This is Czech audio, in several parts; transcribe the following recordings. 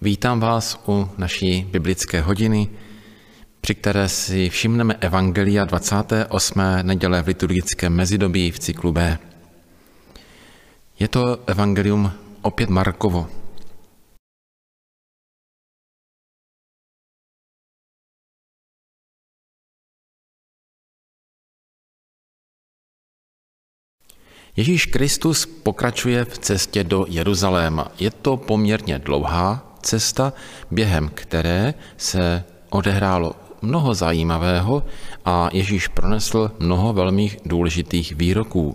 Vítám vás u naší biblické hodiny, při které si všimneme Evangelia 28. neděle v liturgickém mezidobí v cyklu B. Je to evangelium opět Markovo. Ježíš Kristus pokračuje v cestě do Jeruzaléma. Je to poměrně dlouhá cesta, během které se odehrálo mnoho zajímavého a Ježíš pronesl mnoho velmi důležitých výroků.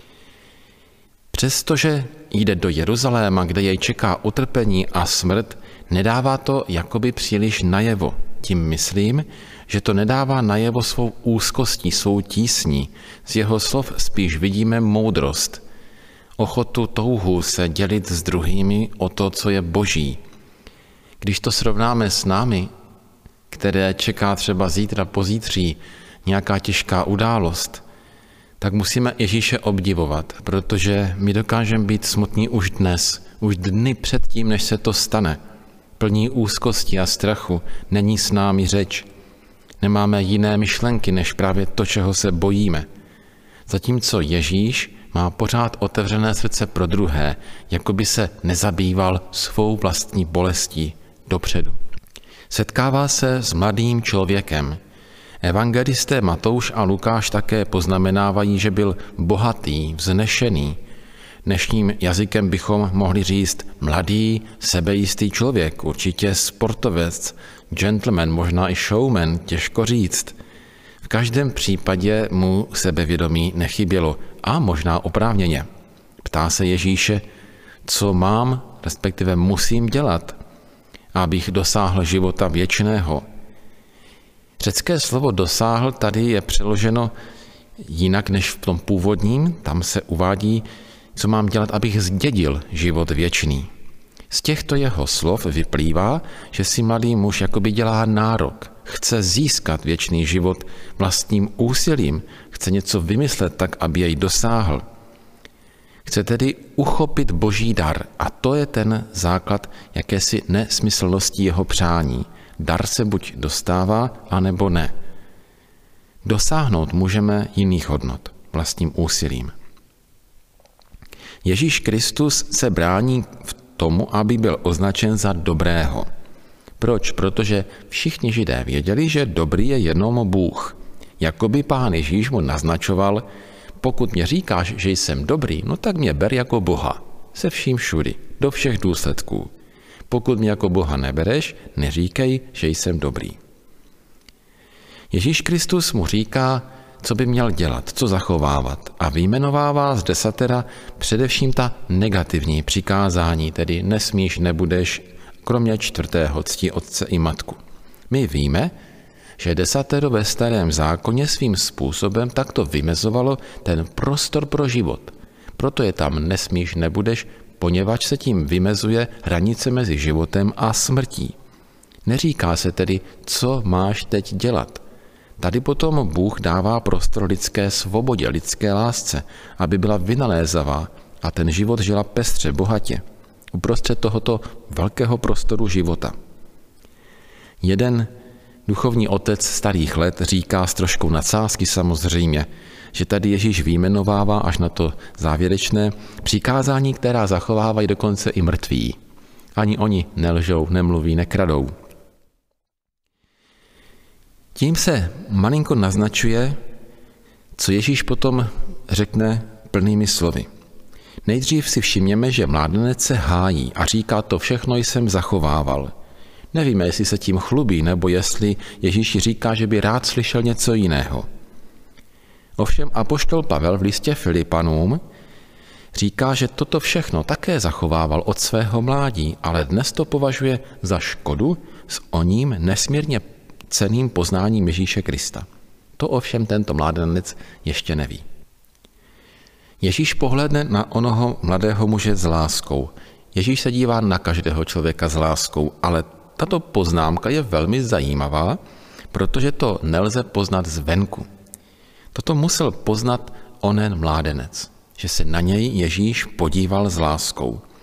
Přestože jde do Jeruzaléma, kde jej čeká utrpení a smrt, nedává to jakoby příliš najevo. Tím myslím, že to nedává najevo svou úzkostí, svou tísní. Z jeho slov spíš vidíme moudrost, ochotu, touhu se dělit s druhými o to, co je boží. Když to srovnáme s námi, které čeká třeba zítra, pozítří, nějaká těžká událost, tak musíme Ježíše obdivovat, protože my dokážeme být smutní už dnes, už dny předtím, než se to stane. Plní úzkosti a strachu, není s námi řeč. Nemáme jiné myšlenky, než právě to, čeho se bojíme. Zatímco Ježíš má pořád otevřené srdce pro druhé, jako by se nezabýval svou vlastní bolestí dopředu. Setkává se s mladým člověkem. Evangelisté Matouš a Lukáš také poznamenávají, že byl bohatý, vznešený. Dnešním jazykem bychom mohli říct mladý, sebejistý člověk, určitě sportovec, gentleman, možná i showman, těžko říct. V každém případě mu sebevědomí nechybělo a možná oprávněně. Ptá se Ježíše, co mám, respektive musím dělat, abych dosáhl života věčného. Řecké slovo dosáhl tady je přeloženo jinak než v tom původním, tam se uvádí, co mám dělat, abych zdědil život věčný. Z těchto jeho slov vyplývá, že si mladý muž jakoby dělá nárok, chce získat věčný život vlastním úsilím, chce něco vymyslet tak, aby jej dosáhl. Chce tedy uchopit boží dar a to je ten základ jakési nesmyslnosti jeho přání. Dar se buď dostává, anebo ne. Dosáhnout můžeme jiných hodnot vlastním úsilím. Ježíš Kristus se brání v tomu, aby byl označen za dobrého. Proč? Protože všichni Židé věděli, že dobrý je jenom Bůh. Jakoby Pán Ježíš mu naznačoval, pokud mě říkáš, že jsem dobrý, no tak mě ber jako Boha. Se vším všudy, do všech důsledků. Pokud mě jako Boha nebereš, neříkej, že jsem dobrý. Ježíš Kristus mu říká, co by měl dělat, co zachovávat a vyjmenovává z desatera především ta negativní přikázání, tedy nesmíš, nebudeš, kromě 4. cti otce i matku. My víme, že desatero ve Starém zákoně svým způsobem takto vymezovalo ten prostor pro život. Proto je tam nesmíš, nebudeš, poněvadž se tím vymezuje hranice mezi životem a smrtí. Neříká se tedy, co máš teď dělat. Tady potom Bůh dává prostor lidské svobodě, lidské lásce, aby byla vynalézavá a ten život žila pestře, bohatě, uprostřed tohoto velkého prostoru života. Jeden duchovní otec starých let říká s troškou nadsázky samozřejmě, že tady Ježíš vyjmenovává až na to závěrečné přikázání, která zachovávají dokonce i mrtví. Ani oni nelžou, nemluví, nekradou. Tím se malinko naznačuje, co Ježíš potom řekne plnými slovy. Nejdřív si všimněme, že mládenec se hájí a říká, to všechno jsem zachovával. Nevíme, jestli se tím chlubí, nebo jestli Ježíš říká, že by rád slyšel něco jiného. Ovšem apoštol Pavel v listě Filipanům říká, že toto všechno také zachovával od svého mládí, ale dnes to považuje za škodu s oním nesmírně cenným poznáním Ježíše Krista. To ovšem tento mládenec ještě neví. Ježíš pohlédne na onoho mladého muže s láskou. Ježíš se dívá na každého člověka s láskou, ale tato poznámka je velmi zajímavá, protože to nelze poznat zvenku. Toto musel poznat onen mládenec, že se na něj Ježíš podíval s láskou.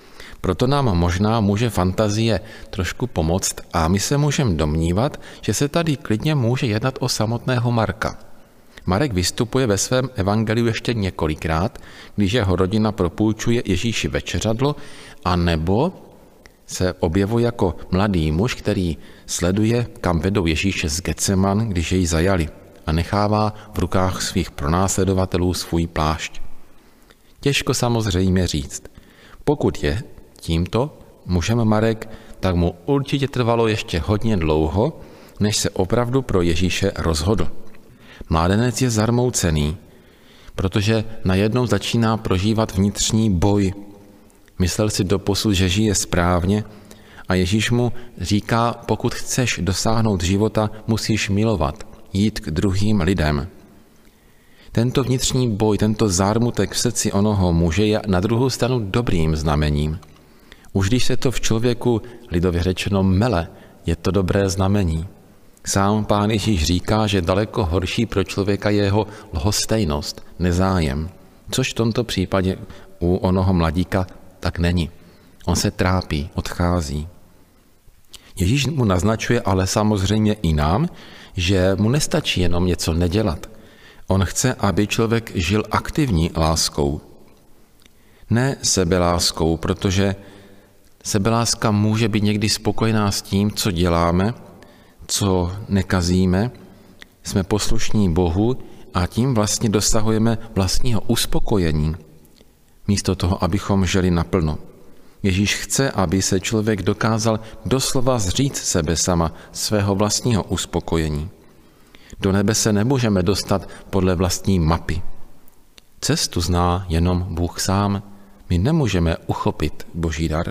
Proto nám možná může fantazie trošku pomoct a my se můžeme domnívat, že se tady klidně může jednat o samotného Marka. Marek vystupuje ve svém evangeliu ještě několikrát, když jeho rodina propůjčuje Ježíši večeřadlo, a nebo se objevuje jako mladý muž, který sleduje, kam vedou Ježíše z Getseman, když jej zajali, a nechává v rukách svých pronásledovatelů svůj plášť. Těžko samozřejmě říct. Pokud je tímto mužem Marek, tak mu určitě trvalo ještě hodně dlouho, než se opravdu pro Ježíše rozhodl. Mládenec je zarmoucený, protože najednou začíná prožívat vnitřní boj. Myslel si doposud, že žije správně, a Ježíš mu říká, pokud chceš dosáhnout života, musíš milovat, jít k druhým lidem. Tento vnitřní boj, tento zármutek v srdci onoho muže je na druhou stranu dobrým znamením. Už když se to v člověku lidově řečeno mele, je to dobré znamení. Sám Pán Ježíš říká, že daleko horší pro člověka je jeho lhostejnost, nezájem, což v tomto případě u onoho mladíka tak není. On se trápí, odchází. Ježíš mu naznačuje ale samozřejmě i nám, že mu nestačí jenom něco nedělat. On chce, aby člověk žil aktivní láskou. Ne sebeláskou, protože sebeláska může být někdy spokojená s tím, co děláme, co nekazíme, jsme poslušní Bohu a tím vlastně dosahujeme vlastního uspokojení, místo toho, abychom žili naplno. Ježíš chce, aby se člověk dokázal doslova zříct sebe sama, svého vlastního uspokojení. Do nebe se nemůžeme dostat podle vlastní mapy. Cestu zná jenom Bůh sám. My nemůžeme uchopit Boží dar.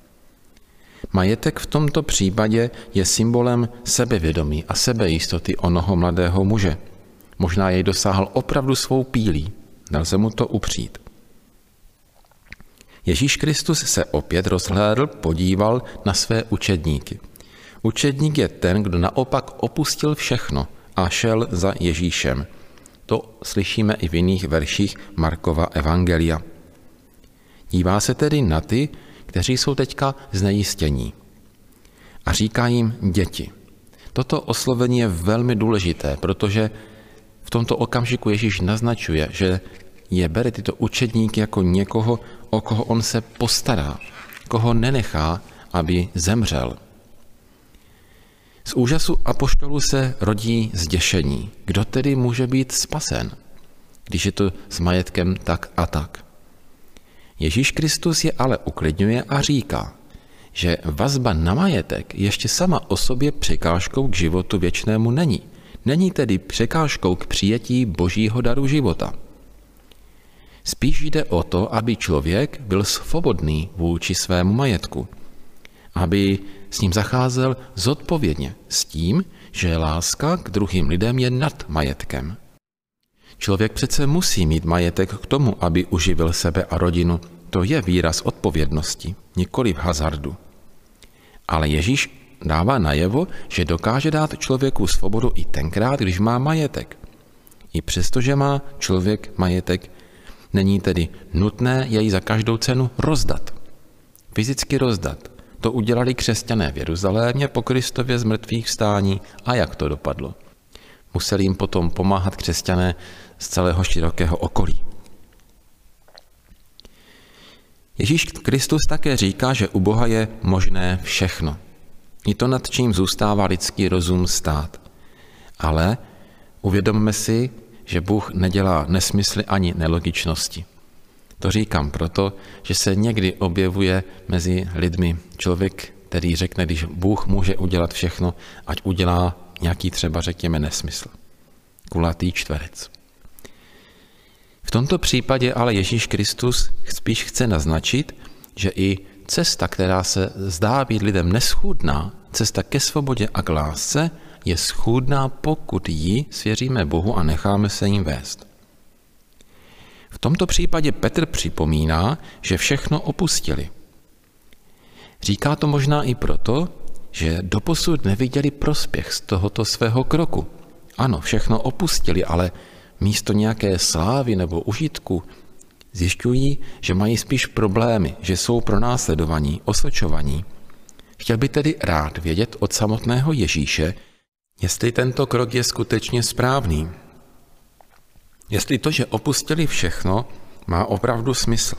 Majetek v tomto případě je symbolem sebevědomí a sebejistoty onoho mladého muže. Možná jej dosáhl opravdu svou pílí. Nelze mu to upřít. Ježíš Kristus se opět rozhlédl, podíval na své učedníky. Učedník je ten, kdo naopak opustil všechno a šel za Ježíšem. To slyšíme i v jiných verších Markova evangelia. Dívá se tedy na ty, kteří jsou teďka znejistění. A říká jim děti. Toto oslovení je velmi důležité, protože v tomto okamžiku Ježíš naznačuje, že je bere tyto učedníky jako někoho, o koho on se postará, koho nenechá, aby zemřel. Z úžasu apoštolů se rodí zděšení. Kdo tedy může být spasen, když je to s majetkem tak a tak? Ježíš Kristus je ale uklidňuje a říká, že vazba na majetek ještě sama o sobě překážkou k životu věčnému není. Není tedy překážkou k přijetí Božího daru života. Spíš jde o to, aby člověk byl svobodný vůči svému majetku, aby s ním zacházel zodpovědně s tím, že láska k druhým lidem je nad majetkem. Člověk přece musí mít majetek k tomu, aby uživil sebe a rodinu. To je výraz odpovědnosti, nikoliv hazardu. Ale Ježíš dává najevo, že dokáže dát člověku svobodu i tenkrát, když má majetek. I přesto, že má člověk majetek, není tedy nutné jej za každou cenu rozdat. Fyzicky rozdat. To udělali křesťané v Jeruzalémě po Kristově zmrtvých vstání. A jak to dopadlo? Museli jim potom pomáhat křesťané z celého širokého okolí. Ježíš Kristus také říká, že u Boha je možné všechno. I to, nad čím zůstává lidský rozum stát. Ale uvědomme si, že Bůh nedělá nesmysly ani nelogičnosti. To říkám proto, že se někdy objevuje mezi lidmi člověk, který řekne, když Bůh může udělat všechno, ať udělá nějaký třeba, řekněme, nesmysl. Kulatý čtverec. V tomto případě ale Ježíš Kristus spíš chce naznačit, že i cesta, která se zdá být lidem neschůdná, cesta ke svobodě a k lásce, je schůdná, pokud ji svěříme Bohu a necháme se jim vést. V tomto případě Petr připomíná, že všechno opustili. Říká to možná i proto, že doposud neviděli prospěch z tohoto svého kroku. Ano, všechno opustili, ale místo nějaké slávy nebo užitku Zjišťují, že mají spíš problémy, že jsou pronásledovaní, osočovaní. Chtěl by tedy rád vědět od samotného Ježíše, jestli tento krok je skutečně správný. Jestli to, že opustili všechno, má opravdu smysl.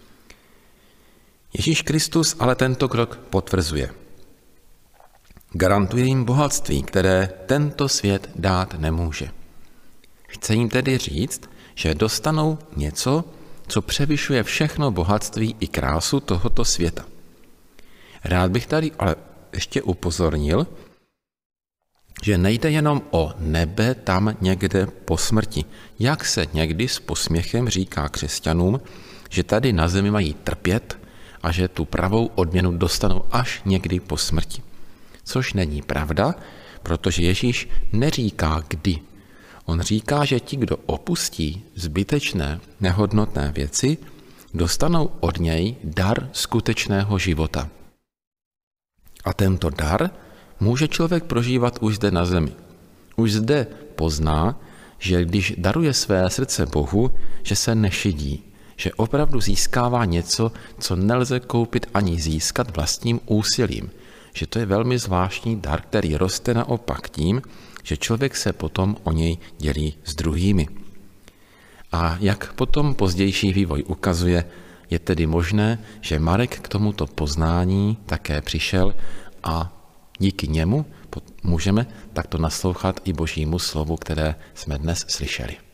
Ježíš Kristus ale tento krok potvrzuje. Garantuje jim bohatství, které tento svět dát nemůže. Chce jim tedy říct, že dostanou něco, co převyšuje všechno bohatství i krásu tohoto světa. Rád bych tady ale ještě upozornil, že nejde jenom o nebe tam někde po smrti, jak se někdy s posměchem říká křesťanům, že tady na zemi mají trpět a že tu pravou odměnu dostanou až někdy po smrti. Což není pravda, protože Ježíš neříká kdy. On říká, že ti, kdo opustí zbytečné, nehodnotné věci, dostanou od něj dar skutečného života. A tento dar může člověk prožívat už zde na zemi. Už zde pozná, že když daruje své srdce Bohu, že se nešidí, že opravdu získává něco, co nelze koupit ani získat vlastním úsilím, že to je velmi zvláštní dar, který roste naopak tím, že člověk se potom o něj dělí s druhými. A jak potom pozdější vývoj ukazuje, je tedy možné, že Marek k tomuto poznání také přišel a díky němu můžeme takto naslouchat i Božímu slovu, které jsme dnes slyšeli.